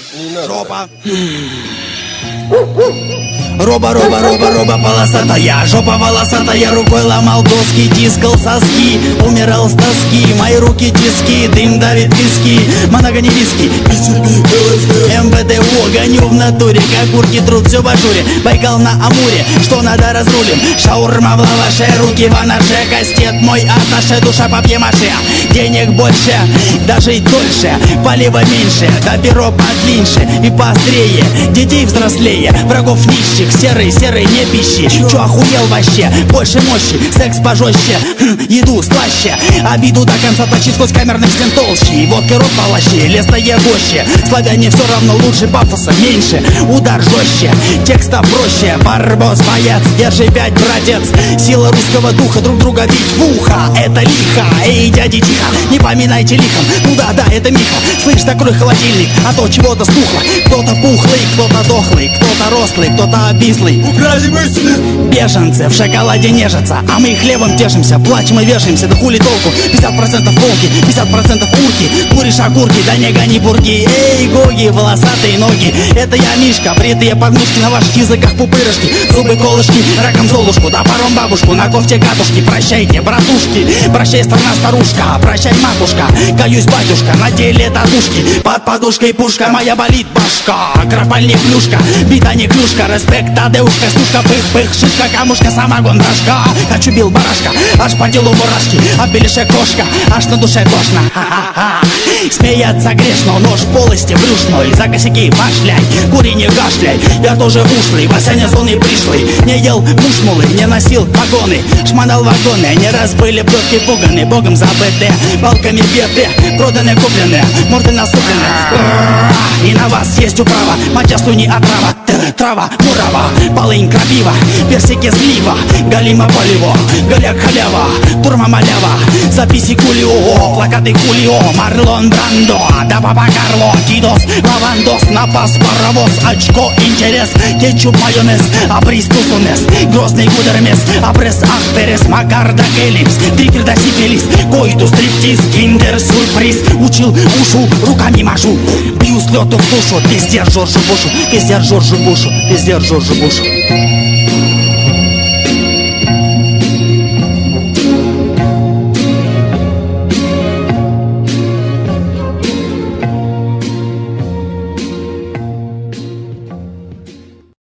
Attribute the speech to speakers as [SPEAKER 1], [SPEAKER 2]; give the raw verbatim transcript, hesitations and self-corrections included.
[SPEAKER 1] Жопа. Роба, роба, роба, роба полосатая, жопа волосатая, рукой ломал доски, тискал соски, умирал с тоски, мои руки тиски, дым давит виски, много не виски, эм вэ дэ о, гоню в натуре, как курки труд, все в ажуре, Байкал на Амуре, что надо разрулим, шаурма в лаваше, руки в анаше, кастет мой аташе, душа папье-маше, денег больше, даже и дольше, полива меньше, да перо подлиннее и поострее, детей взрослее, врагов нищих, серый, серый, не пищи. Чё охуел вообще? Больше мощи, секс пожестче, хм, еду слаще, обиду до конца точить сквозь камерных стен толще, и водки рот полоще, лесное гоще. Славяне все равно лучше, пафоса меньше, удар жестче, текста проще. Барбос, боец, держи пять, братец. Сила русского духа, друг друга бить в ухо, это лихо. Эй, дяди, тихо, не поминайте лихом. Ну да, да, это Миха, слышь, закрой холодильник, а то чего-то стухло. Кто-то пухлый, кто-то дохлый, кто-то рослый, кто-то обислый.
[SPEAKER 2] Украли мысли!
[SPEAKER 1] Беженцы в шоколаде нежатся, а мы хлебом тешимся, плачем и вешаемся, да хули толку? пятьдесят процентов волки, пятьдесят процентов урки, куришь огурки, да не гони бурги. Эй, гоги, волосатые ноги, это я Мишка, бритые подмышки, на ваших языках пупырышки, зубы колышки, раком золушку, да паром бабушку, на кофте катушки. Прощайте, братушки, прощай, страна старушка, прощай, матушка, каюсь, батюшка, на теле татушки, под подушкой пушка, моя болит башка, кропаль не плюшка, бита не клюшка, респект, адеушка, стушка, пых-пых, шишка, камушка, самогон, дрожка. Хочу бил барашка, аж по делу мурашки, а в белише кошка, аж на душе тошно. Ха-ха-ха. Смеяться грешно, нож в полости брюшной, за косяки башляй, кури не кашляй. Я тоже ушлый, Вася не сонный пришлый, не ел мушмулы, не носил погоны, шмонал вагоны, не раз были бровки пуганы, богом забытые, палками беды, проданы, куплены, морды насуплены. И на вас есть управа, моча слюни отрава, трава, мурава, полынь, крапива, персики слива, галима полево, голяк халява, турма малява, записи кулио, плакаты хулио, Марлон Брандо, да папа Карло, кидос, лавандос, напас, паровоз, очко, интерес, кетчуп, майонез, абрис, тусунес, грозный гудермес, апресс, ахтерес, макарда, эллипс, трикер да сифилис, койду, стриптиз, киндер, сюрприз, учил ушу, руками машу, бью с лету в душу, пиздец Жоржу Бушу, пиздец Жоржу Бушу, пиздец Жоржу Бушу.